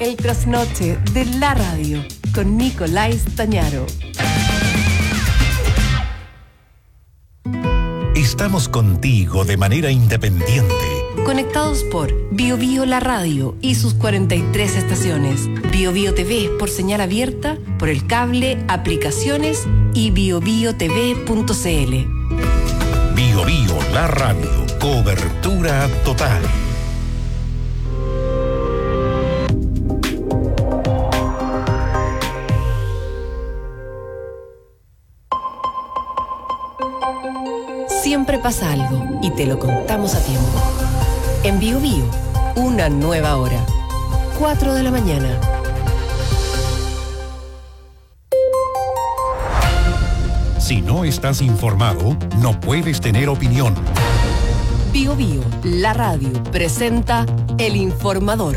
El trasnoche de la radio con Nicolás Stañaro. Estamos contigo de manera independiente. Conectados por BioBio La Radio y sus 43 estaciones. BioBio TV por señal abierta, por el cable, aplicaciones y biobiotv.cl. BioBio La Radio. Cobertura total. Siempre pasa algo y te lo contamos a tiempo. En BioBio, una nueva hora. 4 de la mañana. Si no estás informado, no puedes tener opinión. BioBio, la radio, presenta El Informador.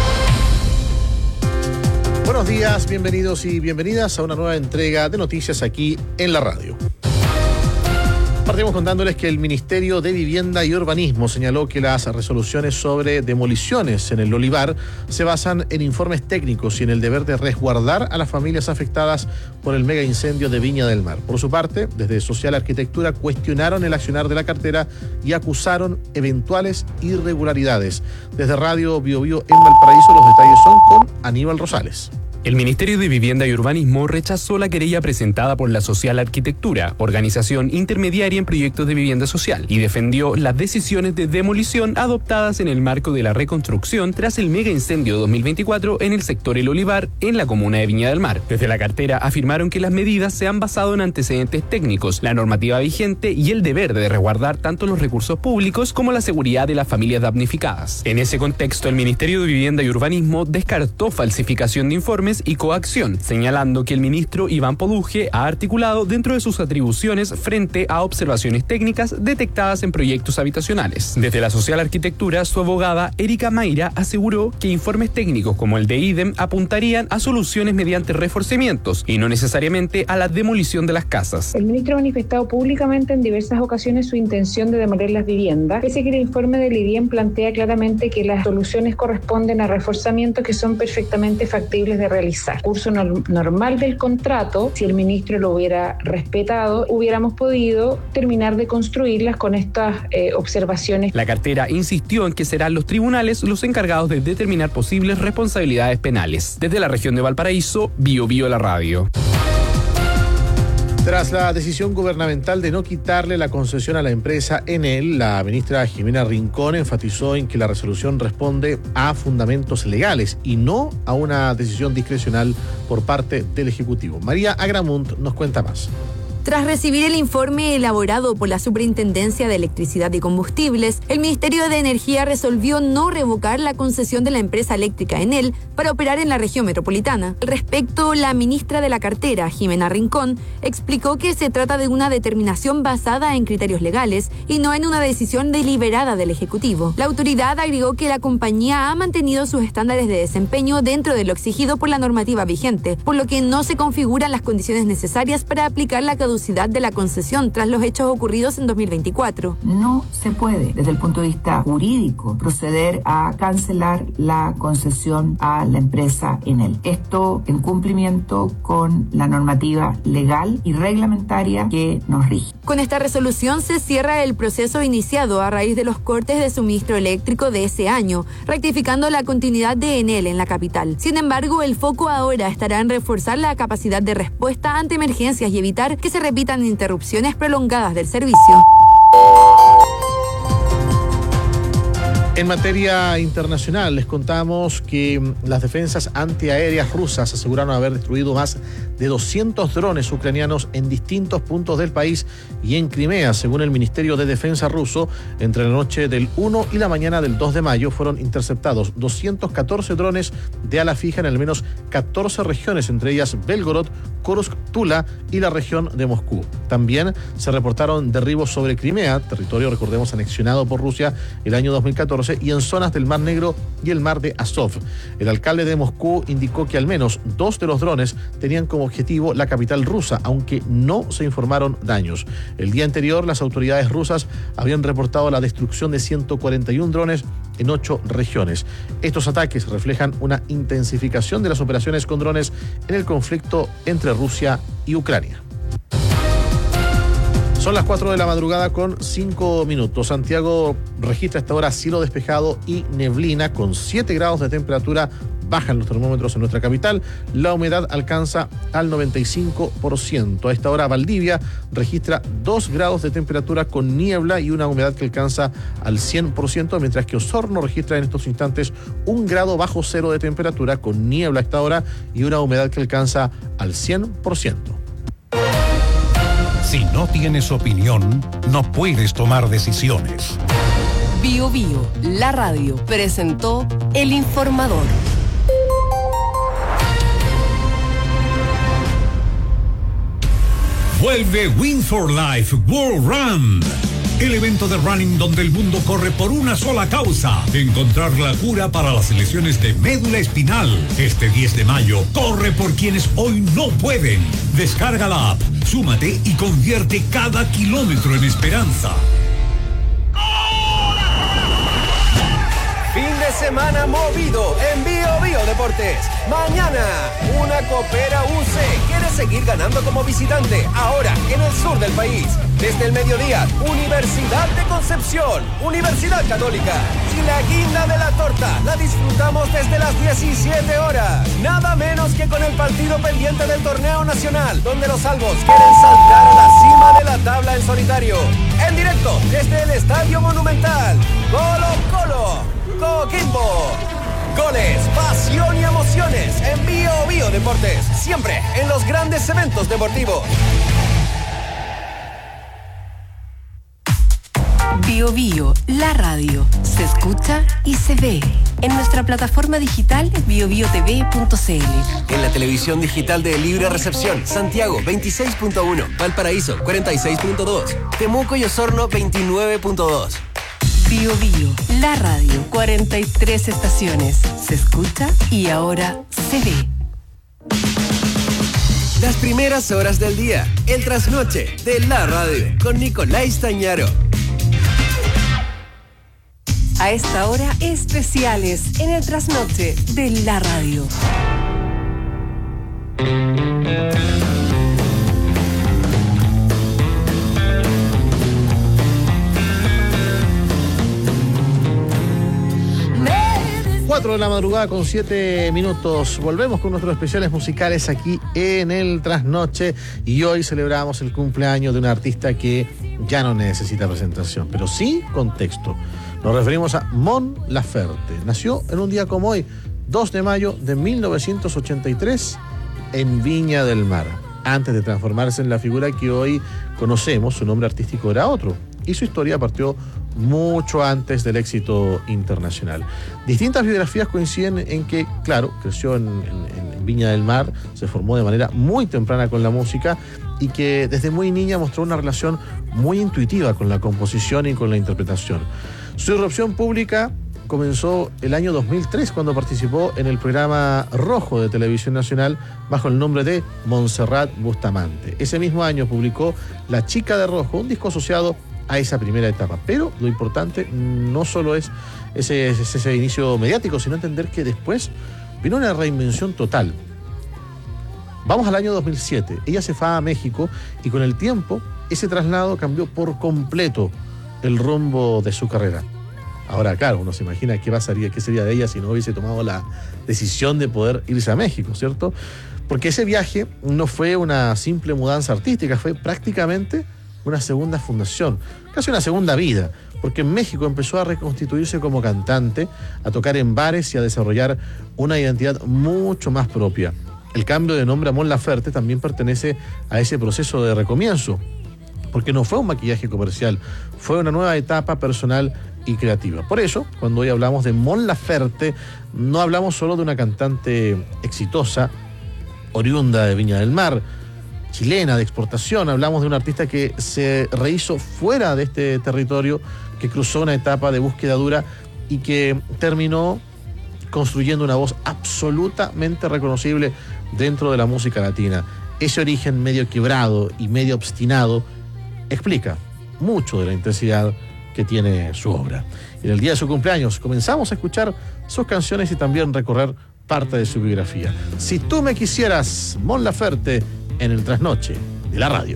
Buenos días, bienvenidos y bienvenidas a una nueva entrega de noticias aquí en la radio. Partimos contándoles que el Ministerio de Vivienda y Urbanismo señaló que las resoluciones sobre demoliciones en el olivar se basan en informes técnicos y en el deber de resguardar a las familias afectadas por el mega incendio de Viña del Mar. Por su parte, desde Social Arquitectura cuestionaron el accionar de la cartera y acusaron eventuales irregularidades. Desde Radio BioBio en Valparaíso, los detalles son con Aníbal Rosales. El Ministerio de Vivienda y Urbanismo rechazó la querella presentada por la Social Arquitectura, organización intermediaria en proyectos de vivienda social, y defendió las decisiones de demolición adoptadas en el marco de la reconstrucción tras el mega incendio 2024 en el sector El Olivar, en la comuna de Viña del Mar. Desde la cartera afirmaron que las medidas se han basado en antecedentes técnicos, la normativa vigente y el deber de resguardar tanto los recursos públicos como la seguridad de las familias damnificadas. En ese contexto, el Ministerio de Vivienda y Urbanismo descartó falsificación de informes y coacción, señalando que el ministro Iván Poduje ha articulado dentro de sus atribuciones frente a observaciones técnicas detectadas en proyectos habitacionales. Desde la Social Arquitectura, su abogada Erika Mayra aseguró que informes técnicos como el de IDEM apuntarían a soluciones mediante reforzamientos y no necesariamente a la demolición de las casas. El ministro ha manifestado públicamente en diversas ocasiones su intención de demoler las viviendas, pese a que el informe del IDEM plantea claramente que las soluciones corresponden a reforzamientos que son perfectamente factibles de realizar. Curso normal del contrato, si el ministro lo hubiera respetado, hubiéramos podido terminar de construirlas con estas observaciones. La cartera insistió en que serán los tribunales los encargados de determinar posibles responsabilidades penales. Desde la región de Valparaíso, BioBio La Radio. Tras la decisión gubernamental de no quitarle la concesión a la empresa Enel, la ministra Jimena Rincón enfatizó en que la resolución responde a fundamentos legales y no a una decisión discrecional por parte del Ejecutivo. María Agramunt nos cuenta más. Tras recibir el informe elaborado por la Superintendencia de Electricidad y Combustibles, el Ministerio de Energía resolvió no revocar la concesión de la empresa eléctrica Enel para operar en la región metropolitana. Al respecto, la ministra de la cartera, Jimena Rincón, explicó que se trata de una determinación basada en criterios legales y no en una decisión deliberada del Ejecutivo. La autoridad agregó que la compañía ha mantenido sus estándares de desempeño dentro de lo exigido por la normativa vigente, por lo que no se configuran las condiciones necesarias para aplicar la caducidad de la concesión tras los hechos ocurridos en 2024. No se puede, desde el punto de vista jurídico, proceder a cancelar la concesión a la empresa Enel. Esto en cumplimiento con la normativa legal y reglamentaria que nos rige. Con esta resolución se cierra el proceso iniciado a raíz de los cortes de suministro eléctrico de ese año, rectificando la continuidad de Enel en la capital. Sin embargo, el foco ahora estará en reforzar la capacidad de respuesta ante emergencias y evitar que se repitan interrupciones prolongadas del servicio. En materia internacional, les contamos que las defensas antiaéreas rusas aseguraron haber destruido más de 200 drones ucranianos en distintos puntos del país y en Crimea. Según el Ministerio de Defensa ruso, entre la noche del 1 y la mañana del 2 de mayo fueron interceptados 214 drones de ala fija en al menos 14 regiones, entre ellas Belgorod, Kursk, Tula y la región de Moscú. También se reportaron derribos sobre Crimea, territorio, recordemos, anexionado por Rusia el año 2014, 14 y en zonas del Mar Negro y el Mar de Azov. El alcalde de Moscú indicó que al menos 2 de los drones tenían como objetivo la capital rusa, aunque no se informaron daños. El día anterior, las autoridades rusas habían reportado la destrucción de 141 drones en 8 regiones. Estos ataques reflejan una intensificación de las operaciones con drones en el conflicto entre Rusia y Ucrania. Son las 4 de la madrugada con 5 minutos. Santiago registra hasta ahora cielo despejado y neblina con 7 grados de temperatura. Bajan los termómetros en nuestra capital. La humedad alcanza al 95%. A esta hora Valdivia registra 2 grados de temperatura con niebla y una humedad que alcanza al 100%, mientras que Osorno registra en estos instantes 1 grado bajo cero de temperatura con niebla a esta hora y una humedad que alcanza al 100%. Si no tienes opinión, no puedes tomar decisiones. Bio Bio, la radio, presentó El Informador. Vuelve Win for Life World Run. El evento de running donde el mundo corre por una sola causa: encontrar la cura para las lesiones de médula espinal. Este 10 de mayo, corre por quienes hoy no pueden. Descarga la app, súmate y convierte cada kilómetro en esperanza. Fin de semana movido en Bio Bio Deportes. Mañana, una Copera UC quiere seguir ganando como visitante, ahora en el sur del país. Desde el mediodía, Universidad de Concepción, Universidad Católica. Y la guinda de la torta la disfrutamos desde las 17 horas. Nada menos que con el partido pendiente del torneo nacional, donde los albos quieren saltar a la cima de la tabla en solitario. En directo, desde el Estadio Monumental. Colo-Colo. Coquimbo. Goles, pasión y emociones en Bio Bio Deportes. Siempre en los grandes eventos deportivos. Bio Bio, la radio, se escucha y se ve en nuestra plataforma digital biobiotv.cl. En la televisión digital de Libre Recepción, Santiago 26.1, Valparaíso 46.2, Temuco y Osorno 29.2. Bio Bio, la radio, 43 estaciones, se escucha y ahora se ve. Las primeras horas del día, el trasnoche de la radio, con Nicolás Tañaro. A esta hora, especiales en el trasnoche de la radio. Cuatro de la madrugada con 7 minutos. Volvemos con nuestros especiales musicales aquí en el Trasnoche y hoy celebramos el cumpleaños de un artista que ya no necesita presentación, pero sí contexto. Nos referimos a Mon Laferte. Nació en un día como hoy, 2 de mayo de 1983, en Viña del Mar. Antes de transformarse en la figura que hoy conocemos, su nombre artístico era otro y su historia partió mucho antes del éxito internacional. Distintas biografías coinciden en que, claro, creció en Viña del Mar, se formó de manera muy temprana con la música y que desde muy niña mostró una relación muy intuitiva con la composición y con la interpretación. Su irrupción pública comenzó el año 2003 cuando participó en el programa Rojo de Televisión Nacional bajo el nombre de Montserrat Bustamante. Ese mismo año publicó La Chica de Rojo, un disco asociado a esa primera etapa. Pero lo importante no solo es ese inicio mediático, sino entender que después vino una reinvención total. Vamos al año 2007. Ella se fue a México y con el tiempo ese traslado cambió por completo el rumbo de su carrera. Ahora, claro, uno se imagina qué sería de ella si no hubiese tomado la decisión de poder irse a México, ¿cierto? Porque ese viaje no fue una simple mudanza artística, fue prácticamente una segunda fundación, casi una segunda vida, porque en México empezó a reconstituirse como cantante, a tocar en bares y a desarrollar una identidad mucho más propia. El cambio de nombre a Mon Laferte también pertenece a ese proceso de recomienzo, porque no fue un maquillaje comercial, fue una nueva etapa personal y creativa. Por eso, cuando hoy hablamos de Mon Laferte, no hablamos solo de una cantante exitosa, oriunda de Viña del Mar, chilena de exportación, hablamos de un artista que se rehizo fuera de este territorio, que cruzó una etapa de búsqueda dura y que terminó construyendo una voz absolutamente reconocible dentro de la música latina. Ese origen medio quebrado y medio obstinado explica mucho de la intensidad que tiene su obra. Y en el día de su cumpleaños comenzamos a escuchar sus canciones y también recorrer parte de su biografía. Si tú me quisieras, Mon Laferte, en el trasnoche de la radio.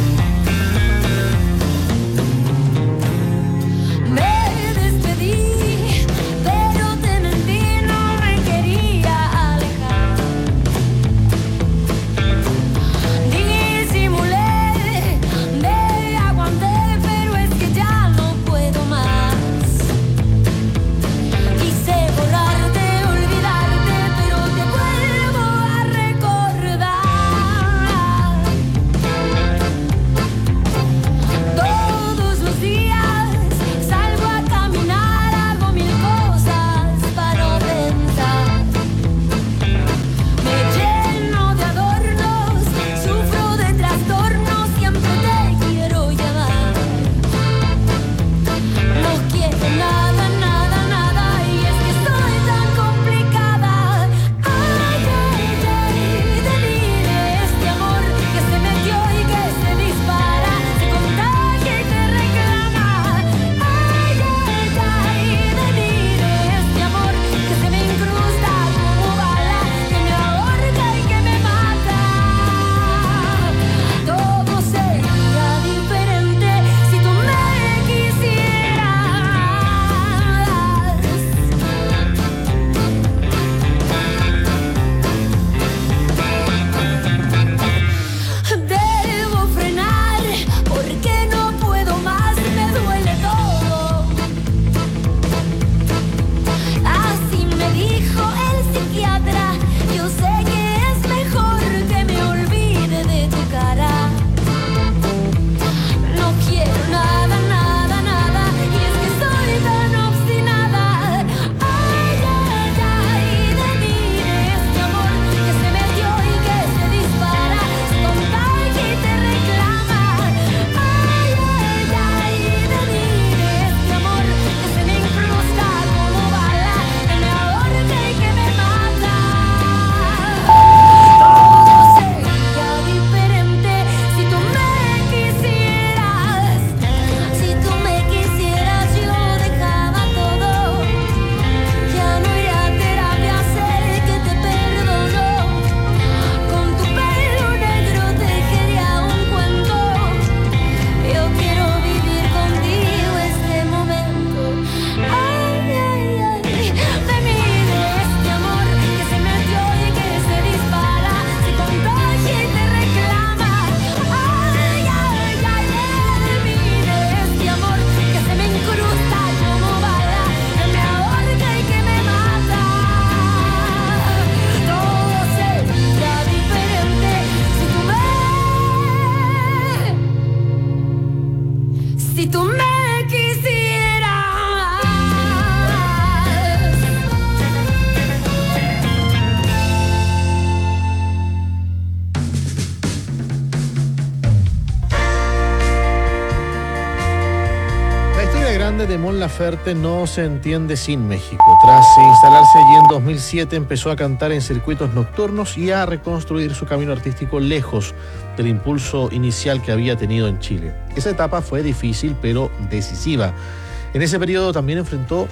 De Mon Laferte no se entiende sin México. Tras instalarse allí en 2007, empezó a cantar en circuitos nocturnos y a reconstruir su camino artístico lejos del impulso inicial que había tenido en Chile. Esa etapa fue difícil, pero decisiva. En ese periodo también enfrentó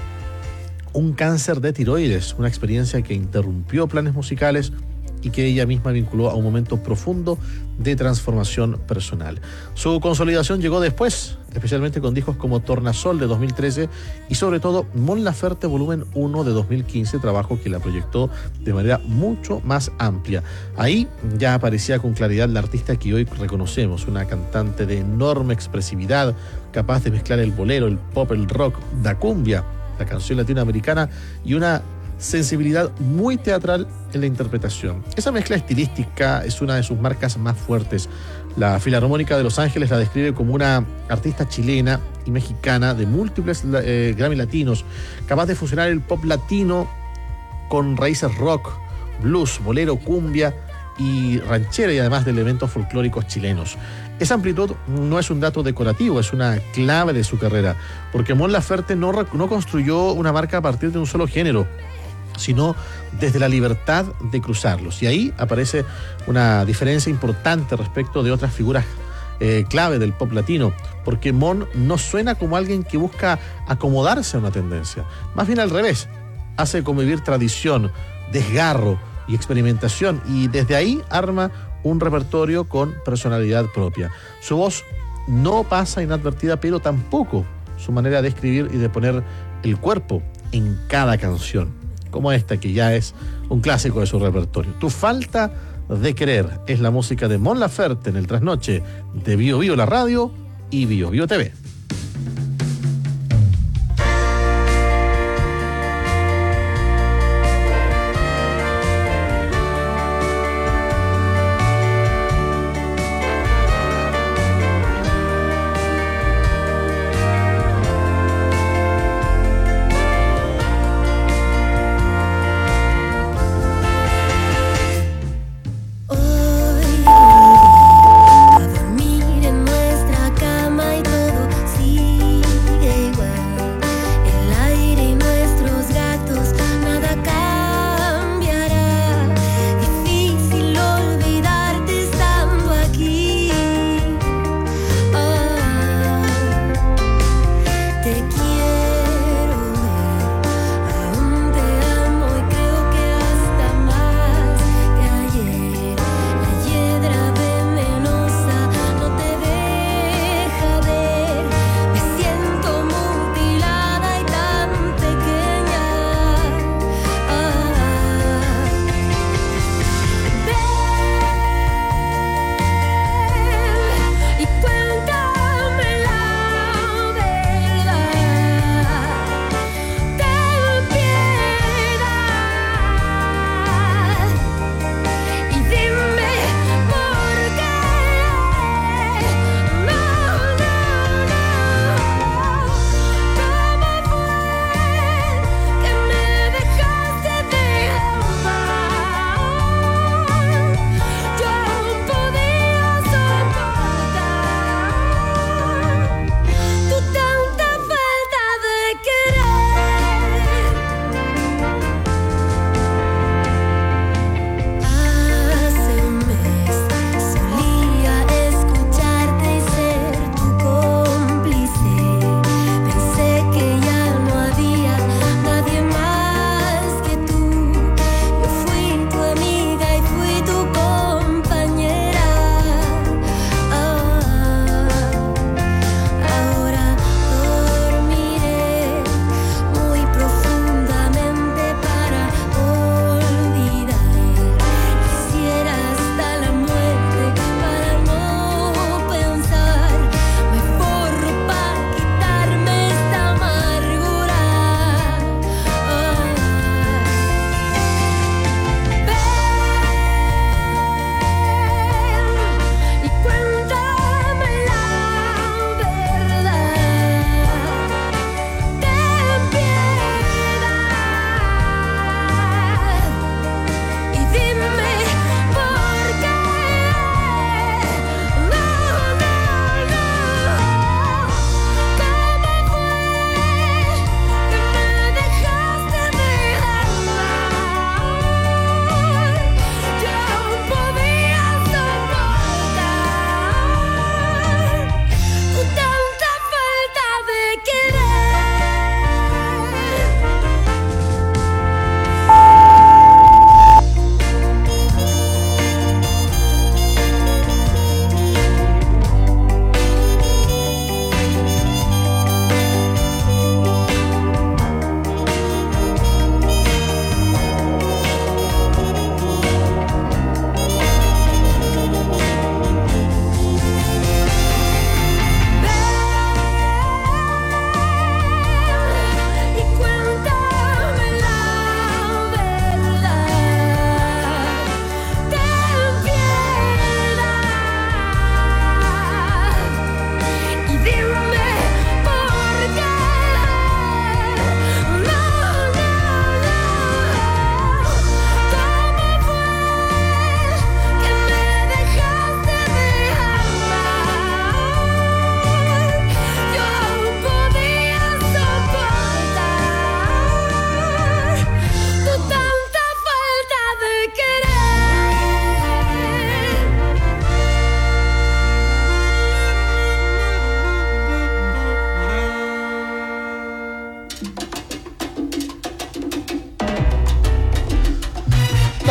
un cáncer de tiroides, una experiencia que interrumpió planes musicales y que ella misma vinculó a un momento profundo de transformación personal. Su consolidación llegó después, especialmente con discos como Tornasol de 2013 y sobre todo Mon Laferte Volumen 1 de 2015, trabajo que la proyectó de manera mucho más amplia. Ahí ya aparecía con claridad la artista que hoy reconocemos, una cantante de enorme expresividad, capaz de mezclar el bolero, el pop, el rock, la cumbia, la canción latinoamericana y una sensibilidad muy teatral en la interpretación. Esa mezcla estilística es una de sus marcas más fuertes. La Filarmónica de Los Ángeles la describe como una artista chilena y mexicana de múltiples Grammy latinos, capaz de fusionar el pop latino con raíces rock, blues, bolero, cumbia y ranchera y además de elementos folclóricos chilenos. Esa amplitud no es un dato decorativo, es una clave de su carrera, porque Mon Laferte no construyó una marca a partir de un solo género, sino desde la libertad de cruzarlos. Y ahí aparece una diferencia importante respecto de otras figuras clave del pop latino, porque Mon no suena como alguien que busca acomodarse a una tendencia, más bien al revés, hace convivir tradición, desgarro y experimentación, y desde ahí arma un repertorio con personalidad propia. Su voz no pasa inadvertida, pero tampoco su manera de escribir y de poner el cuerpo en cada canción, como esta que ya es un clásico de su repertorio. Tu falta de querer es la música de Mon Laferte en el trasnoche de Bio Bio la radio y Bio Bio TV. Dormir en nuestra cama y todo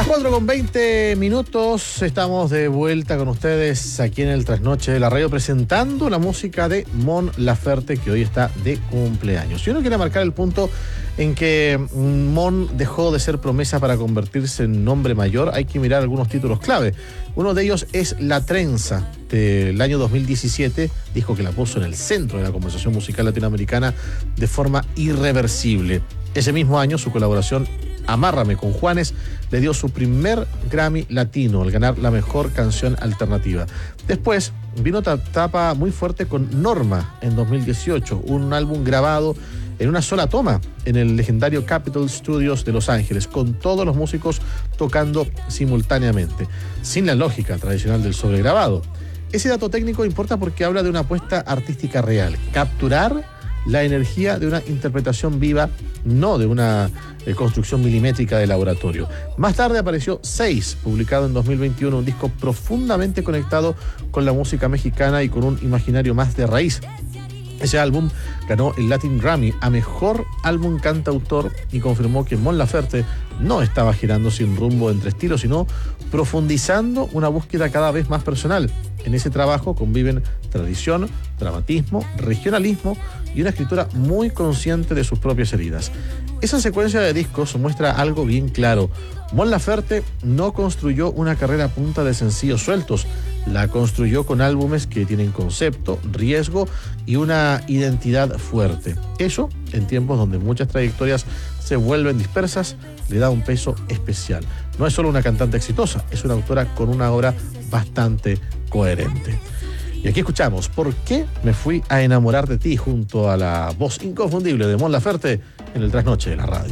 4:20, estamos de vuelta con ustedes aquí en el Trasnoche de la Radio, presentando la música de Mon Laferte, que hoy está de cumpleaños. Y uno quiere marcar el punto en que Mon dejó de ser promesa para convertirse en nombre mayor. Hay que mirar algunos títulos clave. Uno de ellos es La Trenza, del año 2017, disco que la puso en el centro de la conversación musical latinoamericana de forma irreversible. Ese mismo año, su colaboración Amárrame con Juanes le dio su primer Grammy Latino al ganar la mejor canción alternativa. Después vino otra etapa muy fuerte con Norma en 2018, un álbum grabado en una sola toma en el legendario Capitol Studios de Los Ángeles, con todos los músicos tocando simultáneamente, sin la lógica tradicional del sobregrabado. Ese dato técnico importa porque habla de una apuesta artística real, capturar la energía de una interpretación viva, no de una construcción milimétrica de laboratorio. Más tarde apareció 6, publicado en 2021, un disco profundamente conectado con la música mexicana y con un imaginario más de raíz. Ese álbum ganó el Latin Grammy a Mejor Álbum Cantautor y confirmó que Mon Laferte no estaba girando sin rumbo entre estilos, sino profundizando una búsqueda cada vez más personal. En ese trabajo conviven tradición, dramatismo, regionalismo y una escritura muy consciente de sus propias heridas. Esa secuencia de discos muestra algo bien claro. Mon Laferte no construyó una carrera a punta de sencillos sueltos, la construyó con álbumes que tienen concepto, riesgo y una identidad fuerte. Eso, en tiempos donde muchas trayectorias se vuelven dispersas, le da un peso especial. No es solo una cantante exitosa, es una autora con una obra bastante coherente. Y aquí escuchamos ¿Por qué me fui a enamorar de ti?, junto a la voz inconfundible de Mon Laferte en el Trasnoche de la Radio.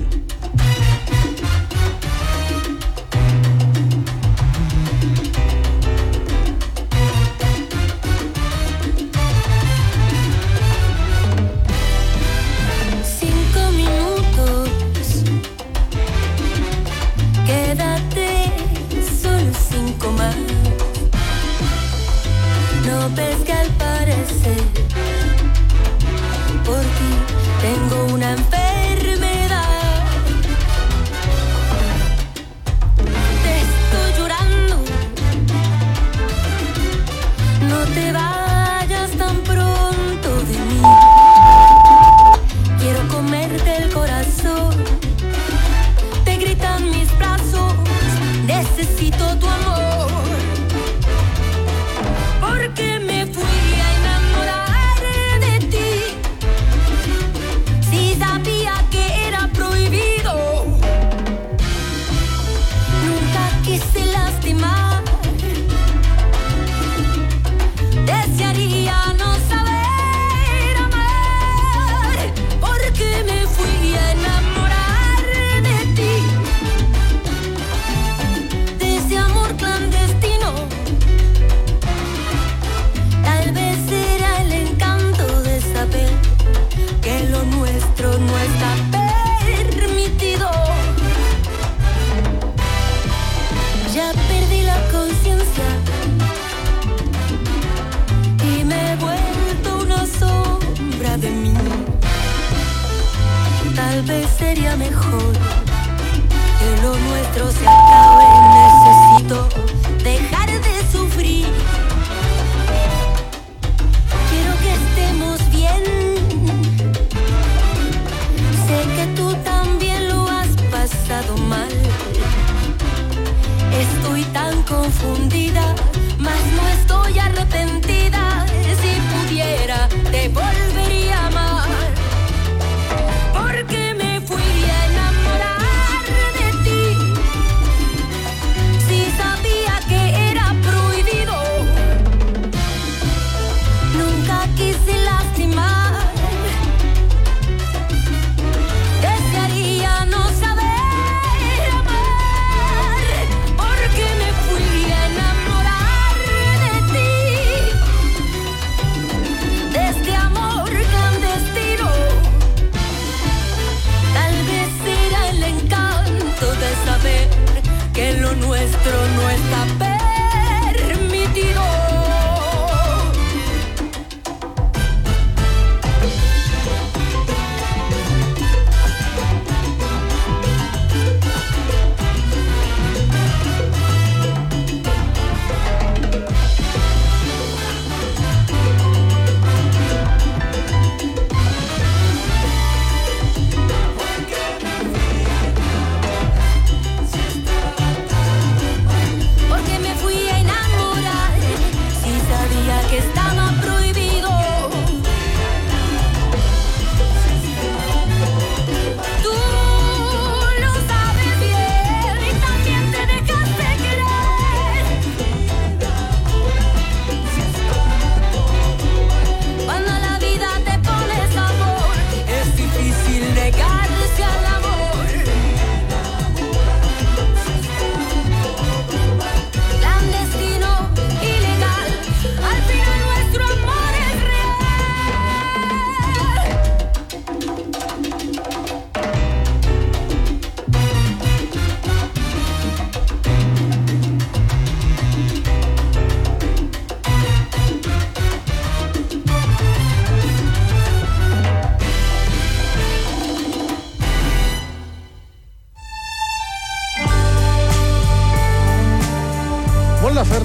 Ves que al parecer por ti tengo una enfermedad. Te estoy llorando, no te vayas tan pronto de mí. Quiero comerte el corazón, te gritan mis brazos, necesito tu amor. Porque me fui a enamorar de ti, si sabía que era prohibido. Nunca quise lastimar, desearía no saber amar. Porque me fui a enamorar de ti, de ese amor clandestino. Tal vez será el encanto de saber que lo nuestro no está permitido. Ya perdí la conciencia y me he vuelto una sombra de mí. Tal vez sería mejor que lo nuestro se acabe. Necesito dejar de sufrir. Estemos bien. Sé que tú también lo has pasado mal. Estoy tan confundida, mas no estoy arrepentida. Si pudiera, te volvería a amar. Porque me fui a enamorar de ti, si sabía que era prohibido. Nunca quise lastimar, desearía no saber amar. Porque me fui a enamorar de ti, de este amor clandestino.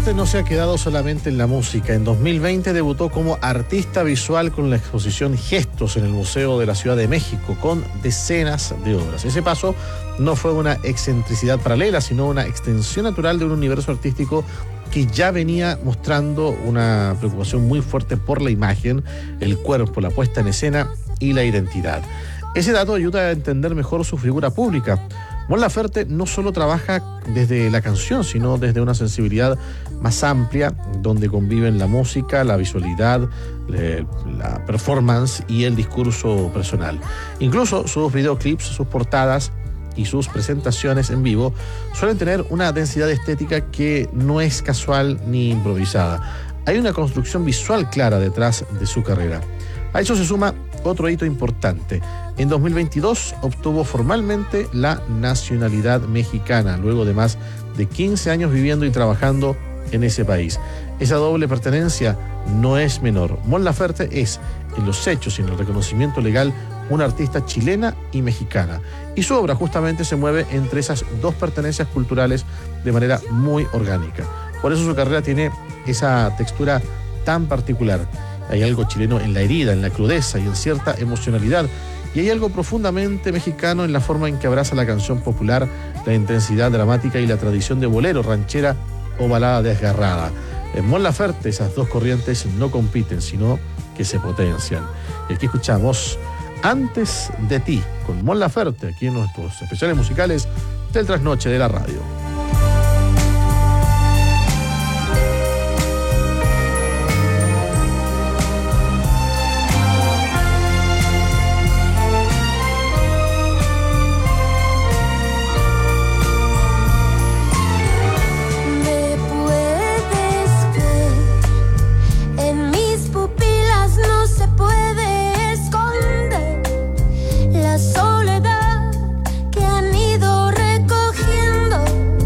Laferte no se ha quedado solamente en la música. En 2020 debutó como artista visual con la exposición Gestos en el Museo de la Ciudad de México, con decenas de obras. Ese paso no fue una excentricidad paralela, sino una extensión natural de un universo artístico que ya venía mostrando una preocupación muy fuerte por la imagen, el cuerpo, la puesta en escena y la identidad. Ese dato ayuda a entender mejor su figura pública. Mon Laferte no solo trabaja desde la canción, sino desde una sensibilidad más amplia, donde conviven la música, la visualidad, la performance y el discurso personal. Incluso sus videoclips, sus portadas y sus presentaciones en vivo suelen tener una densidad estética que no es casual ni improvisada. Hay una construcción visual clara detrás de su carrera. A eso se suma otro hito importante. En 2022 obtuvo formalmente la nacionalidad mexicana, luego de más de 15 años viviendo y trabajando en ese país. Esa doble pertenencia no es menor. Mon Laferte es, en los hechos y en el reconocimiento legal, una artista chilena y mexicana. Y su obra justamente se mueve entre esas dos pertenencias culturales de manera muy orgánica. Por eso su carrera tiene esa textura tan particular. Hay algo chileno en la herida, en la crudeza y en cierta emocionalidad. Y hay algo profundamente mexicano en la forma en que abraza la canción popular, la intensidad dramática y la tradición de bolero, ranchera o balada desgarrada. En Mon Laferte esas dos corrientes no compiten, sino que se potencian. Y aquí escuchamos Antes de ti, con Mon Laferte, aquí en nuestros especiales musicales del Trasnoche de la Radio. Soledad que han ido recogiendo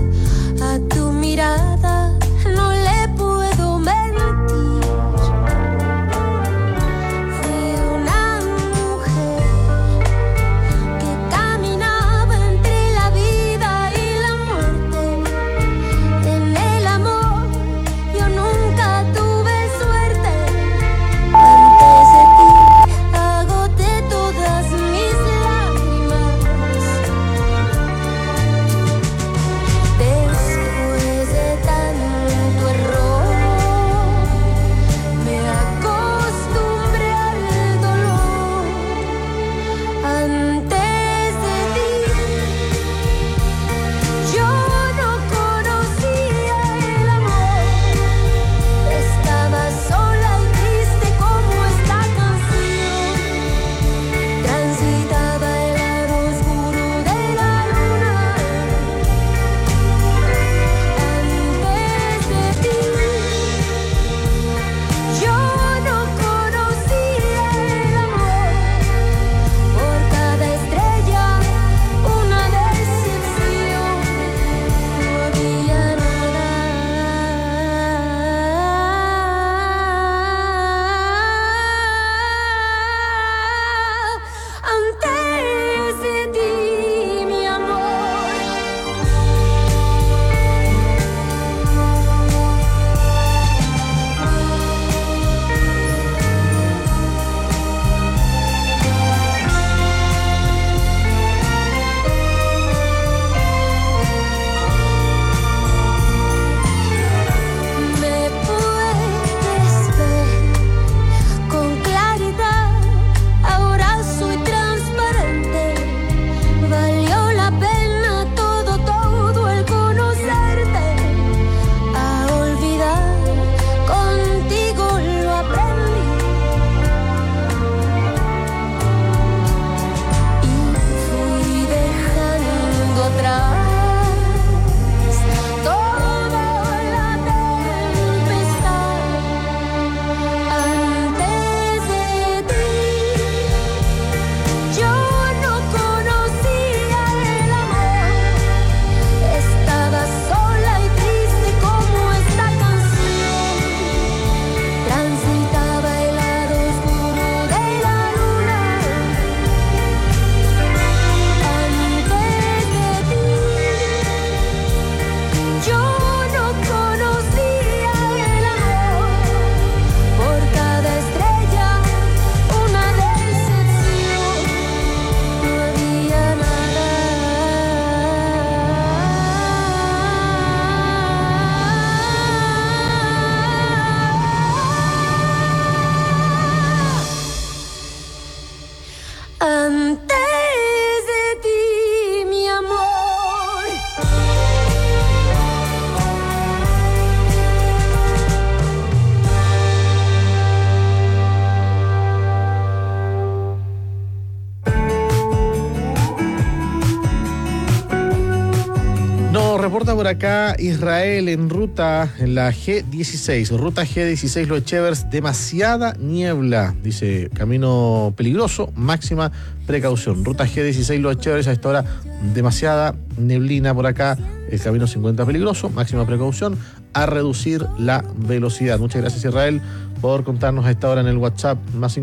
Nos reporta por acá Israel en la G16, ruta G16 Los Echevers, demasiada niebla, dice, camino peligroso, máxima precaución. Ruta G16 Los Echevers, a esta hora demasiada neblina por acá, el camino se encuentra peligroso, máxima precaución, a reducir la velocidad. Muchas gracias, Israel, por contarnos a esta hora en el WhatsApp, más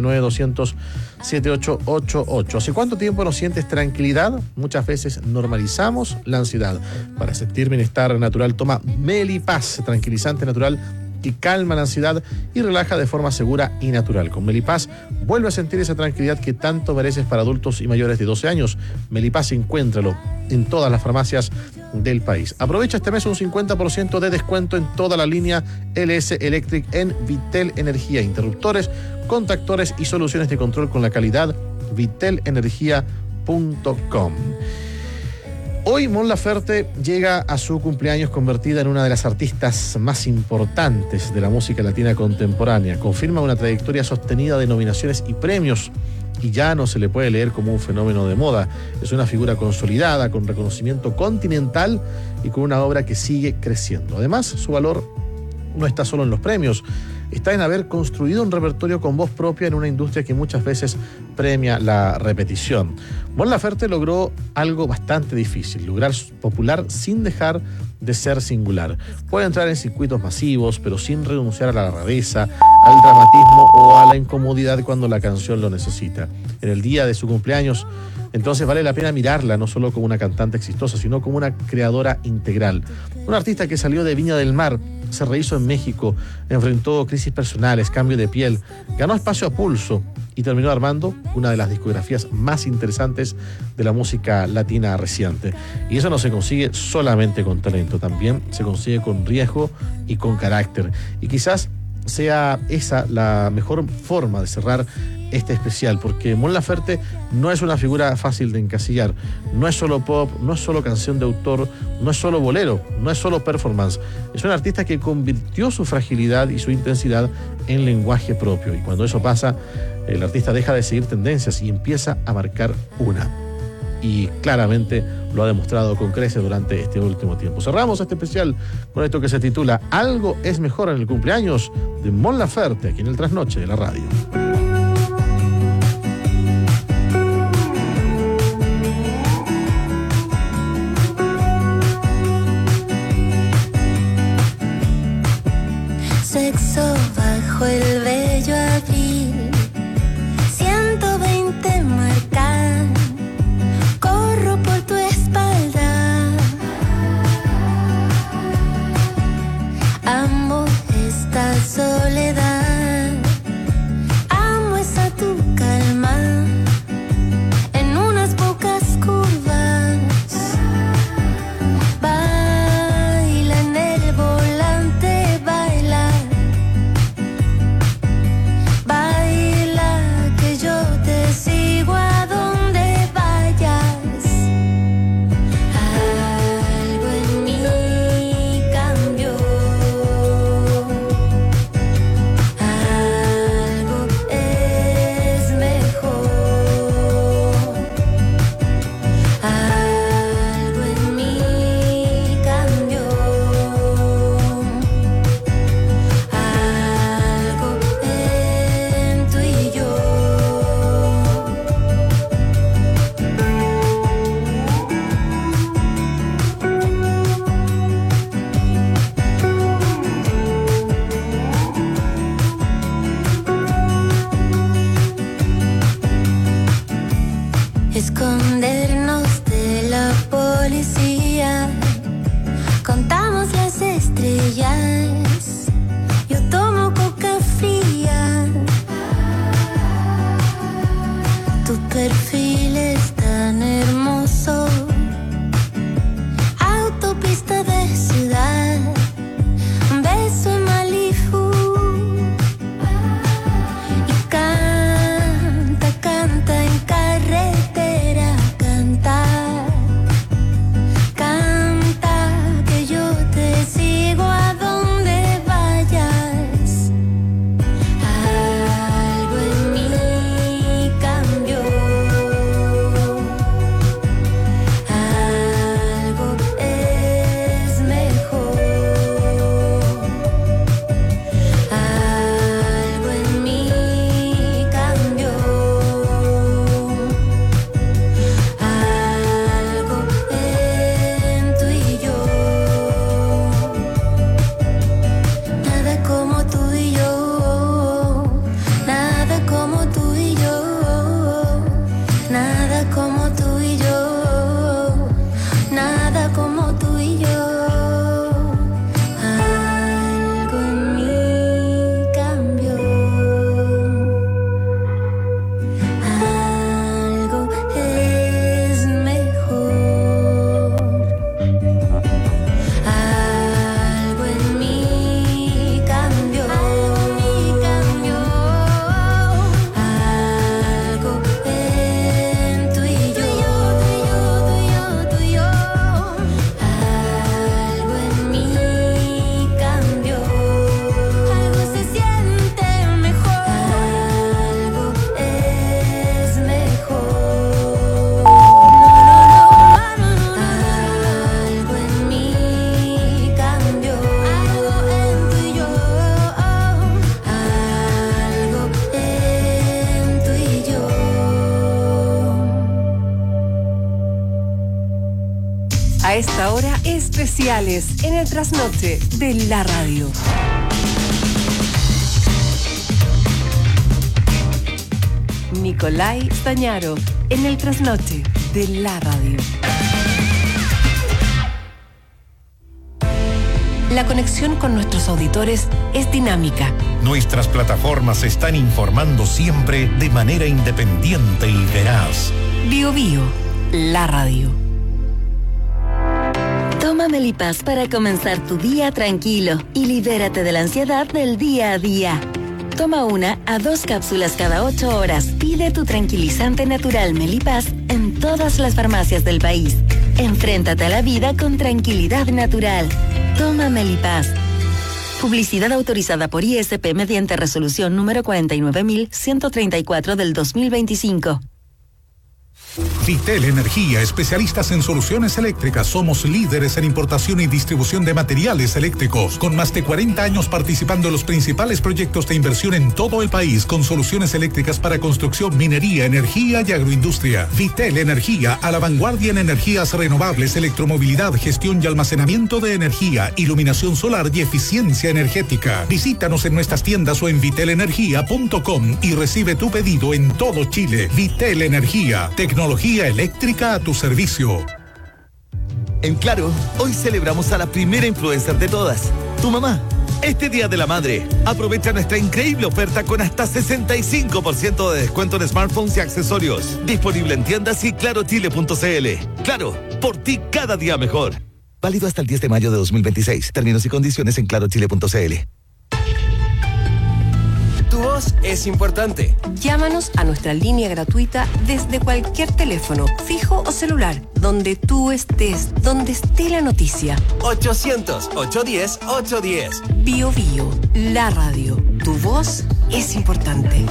569-9200-7888. ¿Hace cuánto tiempo no sientes tranquilidad? Muchas veces normalizamos la ansiedad. Para sentir bienestar natural, toma Melipaz, tranquilizante natural que calma la ansiedad y relaja de forma segura y natural. Con Melipaz vuelve a sentir esa tranquilidad que tanto mereces para adultos y mayores de 12 años. Melipaz, encuéntralo en todas las farmacias del país. Aprovecha este mes un 50% de descuento en toda la línea LS Electric en Vitel Energía, interruptores, contactores y soluciones de control con la calidad vitelenergia.com. Hoy Mon Laferte llega a su cumpleaños convertida en una de las artistas más importantes de la música latina contemporánea. Confirma una trayectoria sostenida de nominaciones y premios y ya no se le puede leer como un fenómeno de moda. Es una figura consolidada, con reconocimiento continental y con una obra que sigue creciendo. Además, su valor no está solo en los premios, está en haber construido un repertorio con voz propia en una industria que muchas veces premia la repetición. Mon Laferte logró algo bastante difícil, lograr popular sin dejar de ser singular. Puede entrar en circuitos masivos, pero sin renunciar a la rareza, al dramatismo o a la incomodidad cuando la canción lo necesita. En el día de su cumpleaños, entonces vale la pena mirarla no solo como una cantante exitosa, sino como una creadora integral. Una artista que salió de Viña del Mar, se rehizo en México, enfrentó crisis personales, cambio de piel, ganó espacio a pulso y terminó armando una de las discografías más interesantes de la música latina reciente. Y eso no se consigue solamente con talento, también se consigue con riesgo y con carácter. Y quizás sea esa la mejor forma de cerrar este especial, porque Mon Laferte no es una figura fácil de encasillar, no es solo pop, no es solo canción de autor, no es solo bolero, no es solo performance, es un artista que convirtió su fragilidad y su intensidad en lenguaje propio, y cuando eso pasa, el artista deja de seguir tendencias y empieza a marcar una, y claramente lo ha demostrado con creces durante este último tiempo. Cerramos este especial con esto que se titula Algo es mejor en el cumpleaños de Mon Laferte, aquí en el Trasnoche de la Radio. Sexo bajo el bello abril, 120 marcan, corro por tu espalda. Amo esta soledad, amo esa tu calma, en unas pocas curvas. Baila en el volante, baila. A esta hora, especiales en el trasnoche de la radio. Nicolai Stañaro en el trasnoche de la radio. La conexión con nuestros auditores es dinámica. Nuestras plataformas están informando siempre de manera independiente y veraz. Bio Bio, la radio. Toma Melipaz para comenzar tu día tranquilo y libérate de la ansiedad del día a día. Toma 1 a 2 cápsulas cada 8 horas. Pide tu tranquilizante natural Melipaz en todas las farmacias del país. Enfréntate a la vida con tranquilidad natural. Toma Melipaz. Publicidad autorizada por ISP mediante resolución número 49134 del 2025. Vitel Energía, especialistas en soluciones eléctricas. Somos líderes en importación y distribución de materiales eléctricos, con más de 40 años participando en los principales proyectos de inversión en todo el país, con soluciones eléctricas para construcción, minería, energía y agroindustria. Vitel Energía, a la vanguardia en energías renovables, electromovilidad, gestión y almacenamiento de energía, iluminación solar y eficiencia energética. Visítanos en nuestras tiendas o en vitelenergia.com y recibe tu pedido en todo Chile. Vitel Energía, tecnología eléctrica a tu servicio. En Claro, hoy celebramos a la primera influencer de todas, tu mamá. Este Día de la Madre, aprovecha nuestra increíble oferta con hasta 65% de descuento en smartphones y accesorios. Disponible en tiendas y clarochile.cl. Claro, por ti cada día mejor. Válido hasta el 10 de mayo de 2026. Términos y condiciones en clarochile.cl. Tu voz es importante. Llámanos a nuestra línea gratuita desde cualquier teléfono, fijo o celular, donde tú estés, donde esté la noticia. 800-810-810. Bio Bio, la radio. Tu voz es importante.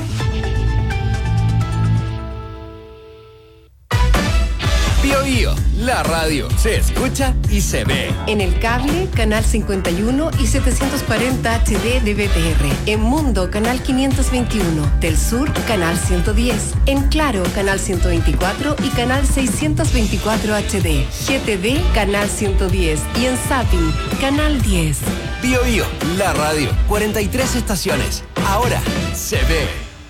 Bio Bio, la radio. Se escucha y se ve. En el cable, canal 51 y 740 HD de BTR. En Mundo, canal 521. Del Sur, canal 110. En Claro, canal 124 y canal 624 HD. GTV, canal 110. Y en Zapping, canal 10. Bio Bio, la radio. 43 estaciones. Ahora se ve.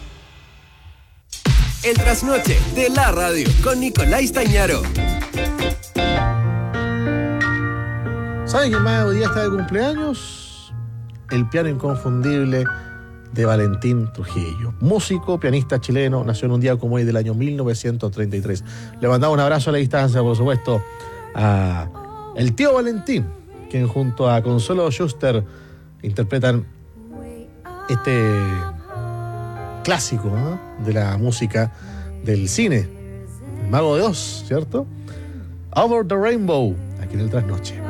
El trasnoche de la radio con Nicolai Stañaro. ¿Saben quién más hoy día está de cumpleaños? El piano inconfundible de Valentín Trujillo. Músico, pianista chileno, nació en un día como hoy del año 1933. Le mandamos un abrazo a la distancia, por supuesto, a el tío Valentín, quien junto a Consuelo Schuster interpretan este clásico, ¿no?, de la música del cine, El Mago de Oz, ¿cierto? Over the Rainbow, aquí en el Trasnoche.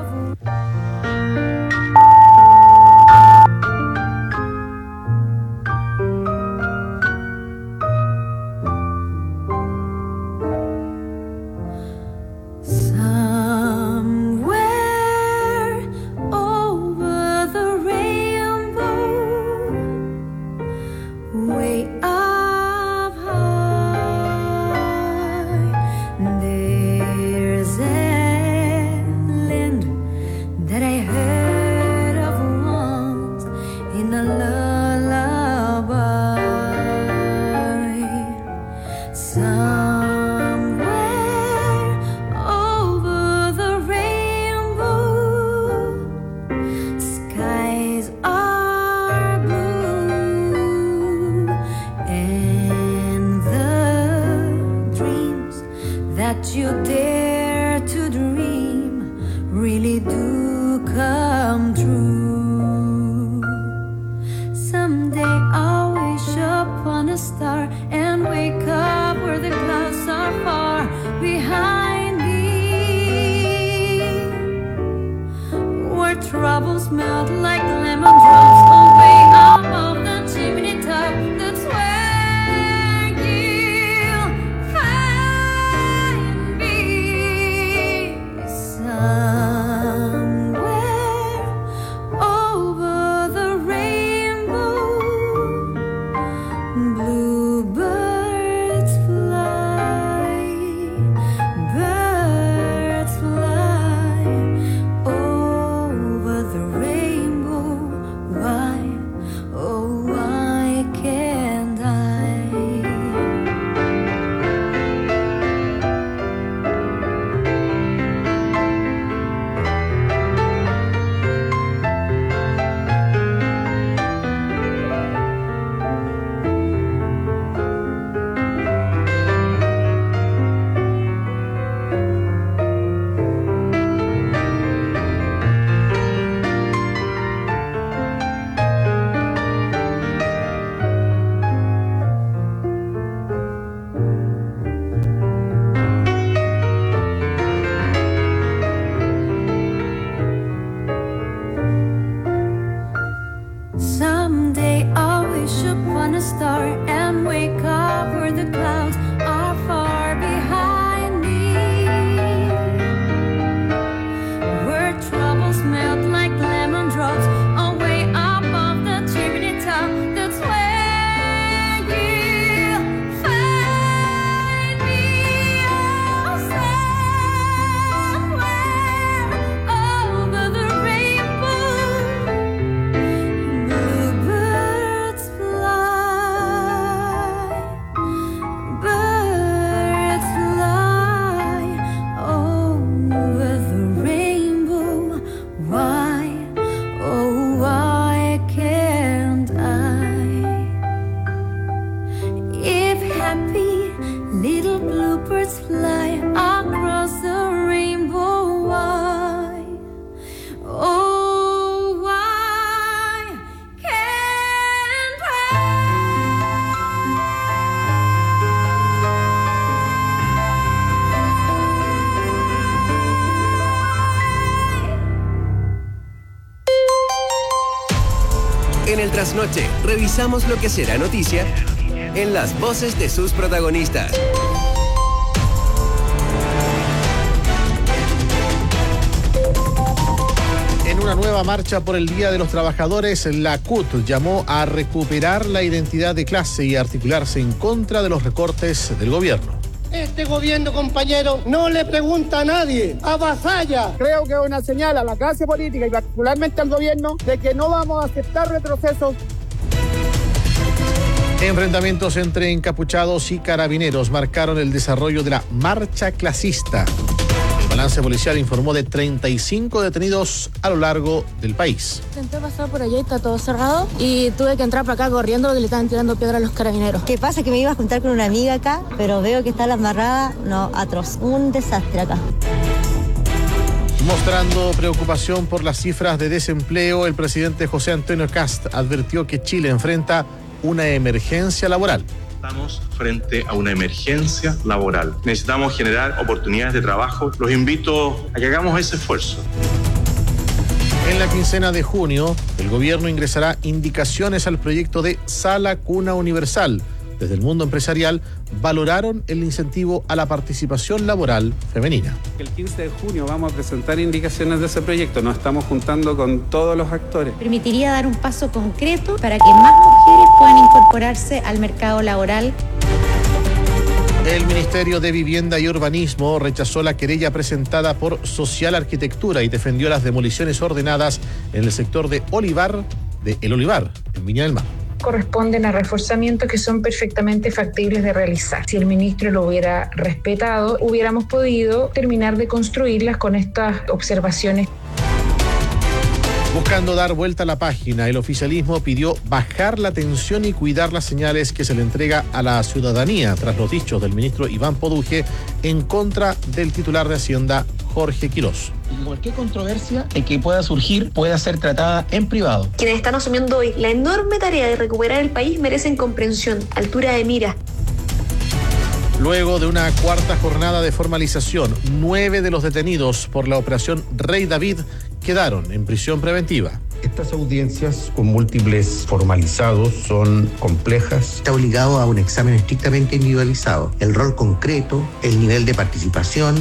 Birds fly. En el trasnoche, revisamos lo que será noticia en las voces de sus protagonistas. En una nueva marcha por el Día de los Trabajadores, la CUT llamó a recuperar la identidad de clase y articularse en contra de los recortes del gobierno. Este gobierno, compañero, no le pregunta a nadie, avasalla. Creo que es una señal a la clase política y particularmente al gobierno de que no vamos a aceptar retrocesos. Enfrentamientos entre encapuchados y carabineros marcaron el desarrollo de la marcha clasista. El balance policial informó de 35 detenidos a lo largo del país. Intenté pasar por allá y está todo cerrado y tuve que entrar para acá corriendo porque le estaban tirando piedra a los carabineros. ¿Qué pasa? Que me iba a juntar con una amiga acá, pero veo que está la embarrada, no, atroz, un desastre acá. Mostrando preocupación por las cifras de desempleo, el presidente José Antonio Kast advirtió que Chile enfrenta una emergencia laboral. Estamos frente a una emergencia laboral. Necesitamos generar oportunidades de trabajo. Los invito a que hagamos ese esfuerzo. En la quincena de junio, el gobierno ingresará indicaciones al proyecto de Sala Cuna Universal. Desde el mundo empresarial valoraron el incentivo a la participación laboral femenina. El 15 de junio vamos a presentar indicaciones de ese proyecto. Nos estamos juntando con todos los actores. Permitiría dar un paso concreto para que más mujeres puedan incorporarse al mercado laboral. El Ministerio de Vivienda y Urbanismo rechazó la querella presentada por Social Arquitectura y defendió las demoliciones ordenadas en el sector de El Olivar, en Viña del Mar. Corresponden a reforzamientos que son perfectamente factibles de realizar. Si el ministro lo hubiera respetado, hubiéramos podido terminar de construirlas con estas observaciones. Buscando dar vuelta a la página, el oficialismo pidió bajar la tensión y cuidar las señales que se le entrega a la ciudadanía tras los dichos del ministro Iván Poduje en contra del titular de Hacienda, Jorge Quirós. Cualquier controversia que pueda surgir pueda ser tratada en privado. Quienes están asumiendo hoy la enorme tarea de recuperar el país merecen comprensión, altura de mira. Luego de una cuarta jornada de formalización, 9 de los detenidos por la operación Rey David quedaron en prisión preventiva. Estas audiencias con múltiples formalizados son complejas. Está obligado a un examen estrictamente individualizado. El rol concreto, el nivel de participación.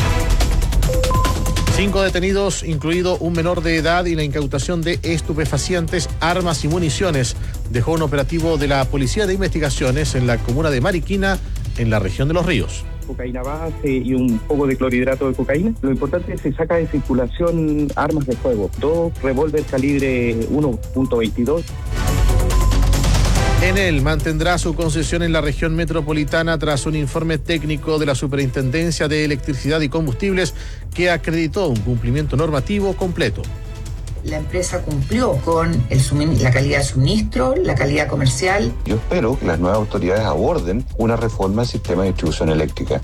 5 detenidos, incluido un menor de edad, y la incautación de estupefacientes, armas y municiones dejó un operativo de la Policía de Investigaciones en la comuna de Mariquina, en la región de Los Ríos. Cocaína base y un poco de clorhidrato de cocaína. Lo importante es que se saca de circulación armas de fuego, 2 revólver calibre 1.22. Enel mantendrá su concesión en la región metropolitana tras un informe técnico de la Superintendencia de Electricidad y Combustibles que acreditó un cumplimiento normativo completo. La empresa cumplió con la calidad de suministro, la calidad comercial. Yo espero que las nuevas autoridades aborden una reforma del sistema de distribución eléctrica.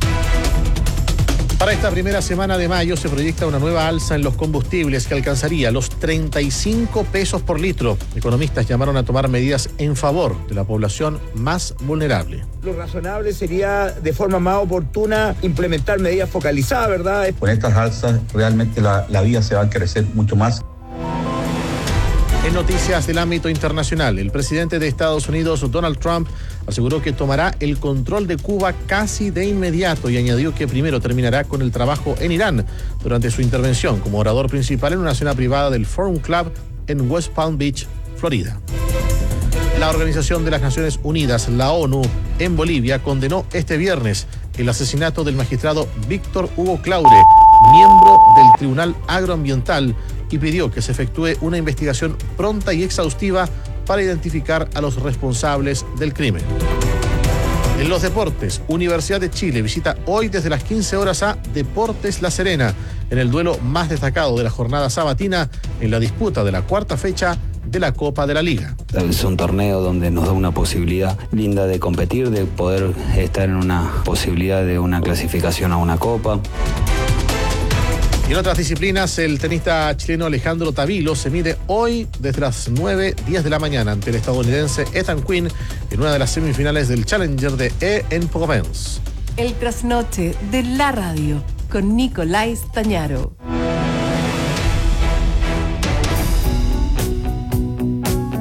Para esta primera semana de mayo se proyecta una nueva alza en los combustibles que alcanzaría los 35 pesos por litro. Economistas llamaron a tomar medidas en favor de la población más vulnerable. Lo razonable sería, de forma más oportuna, implementar medidas focalizadas, ¿verdad? Con estas alzas realmente la vida se va a encarecer mucho más. En noticias del ámbito internacional, el presidente de Estados Unidos, Donald Trump, aseguró que tomará el control de Cuba casi de inmediato y añadió que primero terminará con el trabajo en Irán durante su intervención como orador principal en una cena privada del Forum Club en West Palm Beach, Florida. La Organización de las Naciones Unidas, la ONU, en Bolivia condenó este viernes el asesinato del magistrado Víctor Hugo Claure, miembro del Tribunal Agroambiental, y pidió que se efectúe una investigación pronta y exhaustiva para identificar a los responsables del crimen. En los deportes, Universidad de Chile visita hoy desde las 15 horas a Deportes La Serena, en el duelo más destacado de la jornada sabatina en la disputa de la cuarta fecha de la Copa de la Liga. Es un torneo donde nos da una posibilidad linda de competir, de poder estar en una posibilidad de una clasificación a una Copa. Y en otras disciplinas, el tenista chileno Alejandro Tavilo se mide hoy desde las 9:10 de la mañana ante el estadounidense Ethan Quinn en una de las semifinales del Challenger de Aix-en-Provence. El trasnoche de la radio con Nicolás Tañaro.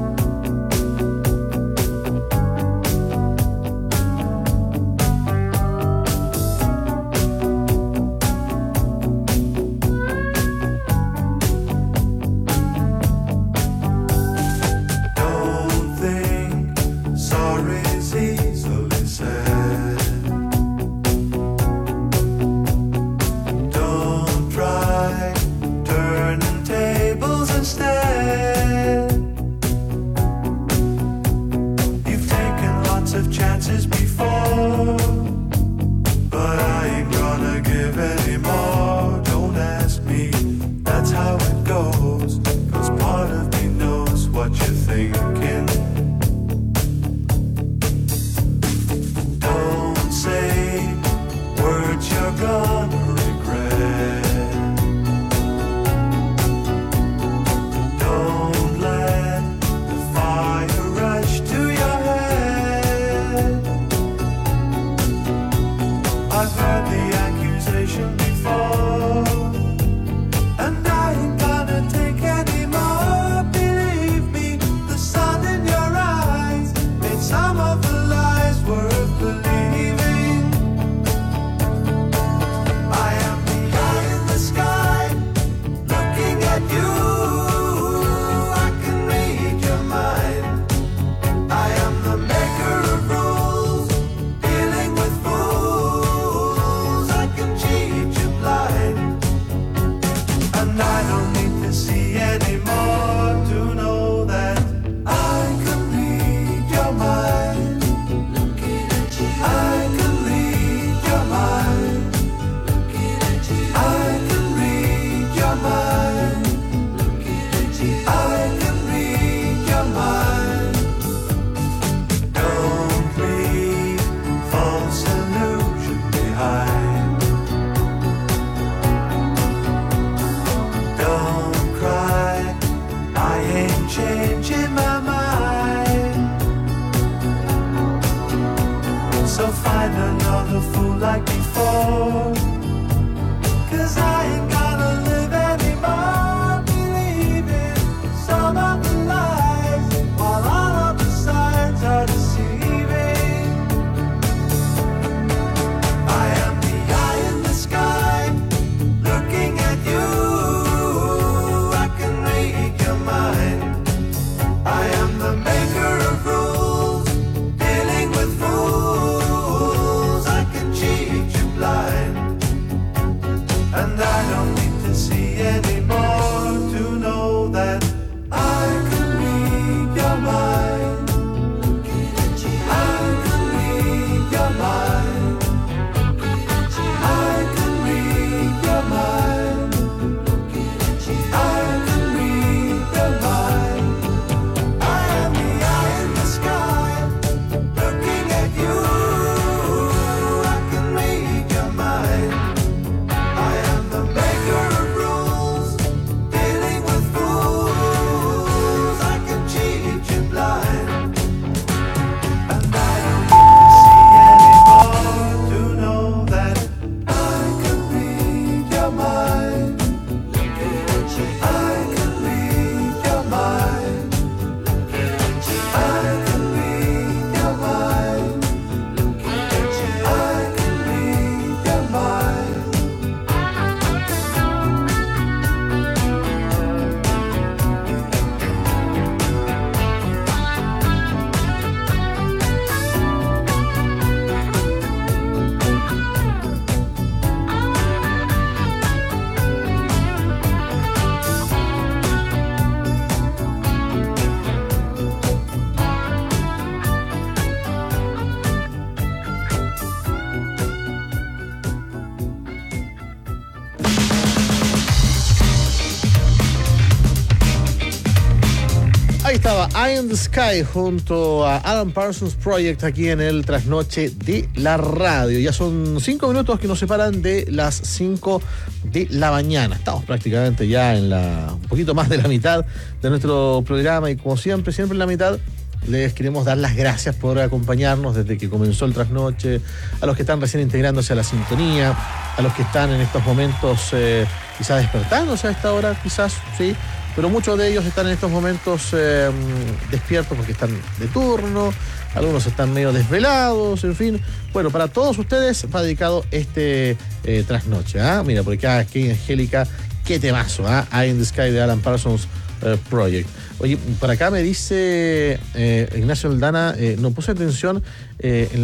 estaba Eye in the Sky junto a Alan Parsons Project aquí en el Trasnoche de la Radio. Ya son 5 minutos que nos separan de las 5 de la mañana. Estamos prácticamente ya en un poquito más de la mitad de nuestro programa y como siempre en la mitad les queremos dar las gracias por acompañarnos desde que comenzó el Trasnoche, a los que están recién integrándose a la sintonía, a los que están en estos momentos quizás despertándose a esta hora, quizás, sí, pero muchos de ellos están en estos momentos despiertos porque están de turno, algunos están medio desvelados, en fin. Bueno, para todos ustedes va dedicado este Trasnoche. Mira, por acá aquí Angélica, qué temazo, Eye in the Sky de Alan Parsons Project. Oye, por acá me dice Ignacio Aldana, no puse atención en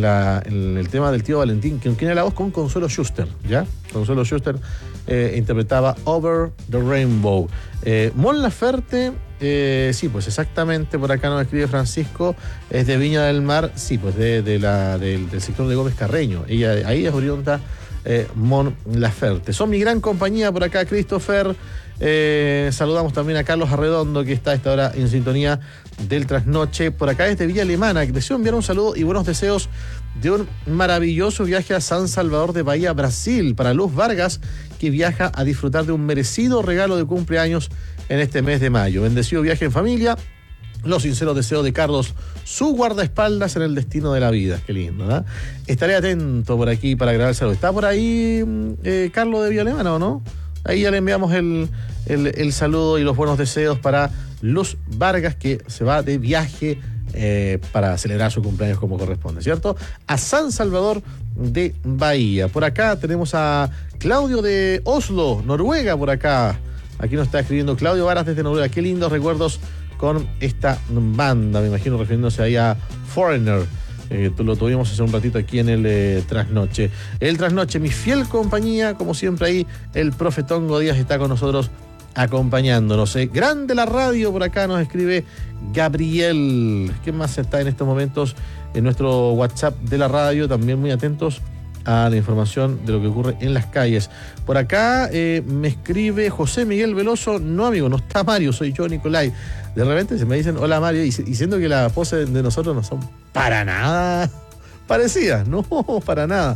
el tema del tío Valentín, que tiene la voz con Consuelo Schuster, ¿ya? Consuelo Schuster interpretaba Over the Rainbow. Mon Laferte, sí, pues exactamente, por acá nos escribe Francisco, es de Viña del Mar, sí, pues del sector de Gómez Carreño. Ella ahí es oriunda Mon Laferte. Son mi gran compañía por acá, Christopher. Saludamos también a Carlos Arredondo, que está a esta hora en sintonía del Trasnoche. Por acá desde Villa Alemana, deseo enviar un saludo y buenos deseos de un maravilloso viaje a San Salvador de Bahía, Brasil, para Luz Vargas, que viaja a disfrutar de un merecido regalo de cumpleaños en este mes de mayo. Bendecido viaje en familia. Los sinceros deseos de Carlos, su guardaespaldas en el destino de la vida. Qué lindo, ¿verdad? Estaré atento por aquí para grabar el saludo. ¿Está por ahí Carlos de Villa Alemana o no? Ahí ya le enviamos el saludo y los buenos deseos para Luz Vargas, que se va de viaje para celebrar su cumpleaños como corresponde, ¿cierto? A San Salvador de Bahía. Por acá tenemos a Claudio de Oslo, Noruega, por acá. Aquí nos está escribiendo Claudio Varas desde Noruega. Qué lindos recuerdos con esta banda, me imagino refiriéndose ahí a Foreigner. Lo tuvimos hace un ratito aquí en el Trasnoche. El Trasnoche, mi fiel compañía, como siempre ahí, el profe Tongo Díaz está con nosotros acompañándonos. Grande la radio, por acá nos escribe Gabriel. ¿Quién más está en estos momentos en nuestro WhatsApp de la radio? También muy atentos a la información de lo que ocurre en las calles. Por acá me escribe José Miguel Veloso. No, amigo, no está Mario, soy yo, Nicolai. De repente se me dicen hola Mario, diciendo que la pose de nosotros no son para nada parecidas, no, para nada.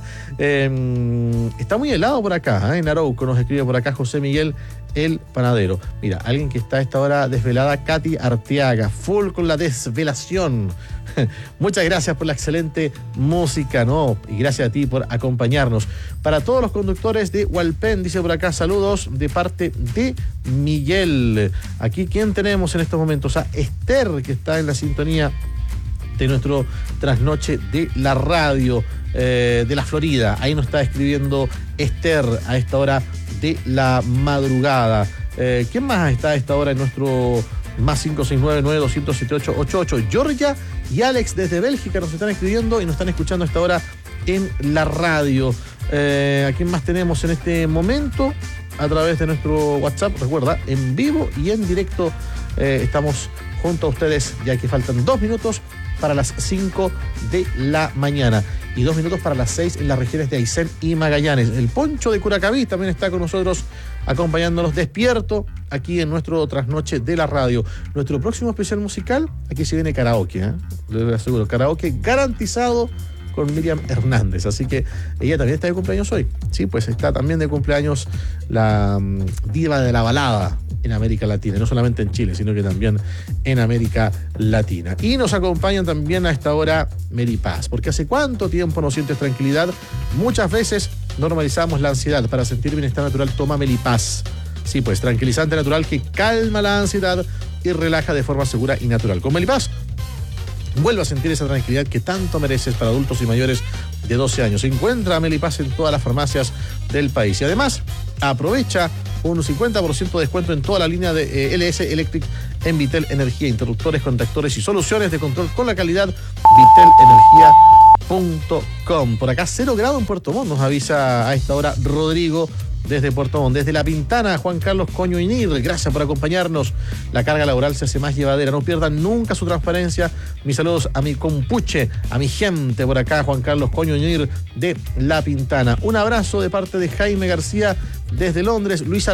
Está muy helado por acá, en Arauco nos escribe por acá José Miguel el panadero. Mira, alguien que está a esta hora desvelada, Katy Arteaga, full con la desvelación. Muchas gracias por la excelente música, ¿no? Y gracias a ti por acompañarnos. Para todos los conductores de Hualpén, dice por acá, saludos de parte de Miguel. Aquí, ¿quién tenemos en estos momentos? A Esther, que está en la sintonía de nuestro Trasnoche de la radio de la Florida. Ahí nos está escribiendo Esther a esta hora de la madrugada. ¿Quién más está a esta hora en nuestro más 569-9278-88? Georgia y Alex desde Bélgica nos están escribiendo y nos están escuchando a esta hora en la radio. ¿A quién más tenemos en este momento? A través de nuestro WhatsApp, recuerda, en vivo y en directo estamos junto a ustedes, ya que faltan 2 minutos para las 5 de la mañana y 2 minutos para las 6 en las regiones de Aysén y Magallanes. El Poncho de Curacaví también está con nosotros acompañándonos despierto aquí en nuestro Trasnoche de la radio. Nuestro próximo especial musical, aquí se viene karaoke, les aseguro, karaoke garantizado con Miriam Hernández, así que ella también está de cumpleaños hoy. Sí, pues está también de cumpleaños la diva de la balada en América Latina, no solamente en Chile, sino que también en América Latina. Y nos acompañan también a esta hora Mary Paz, porque hace cuánto tiempo no sientes tranquilidad. Muchas veces normalizamos la ansiedad. Para sentir bienestar natural, toma Mary Paz. Sí, pues tranquilizante natural que calma la ansiedad y relaja de forma segura y natural. Con Mary Paz vuelve a sentir esa tranquilidad que tanto mereces para adultos y mayores de 12 años. Encuentra Melipaz en todas las farmacias del país. Y además, aprovecha un 50% de descuento en toda la línea de LS Electric en Vitel Energía, interruptores, contactores y soluciones de control con la calidad vitelenergia.com. Por acá 0 grados en Puerto Montt, nos avisa a esta hora Rodrigo desde Puerto Montt. Desde La Pintana, Juan Carlos Coño Inir, gracias por acompañarnos. La carga laboral se hace más llevadera, no pierdan nunca su transparencia. Mis saludos a mi compuche, a mi gente por acá, Juan Carlos Coño Inir de La Pintana. Un abrazo de parte de Jaime García desde Londres, Luisa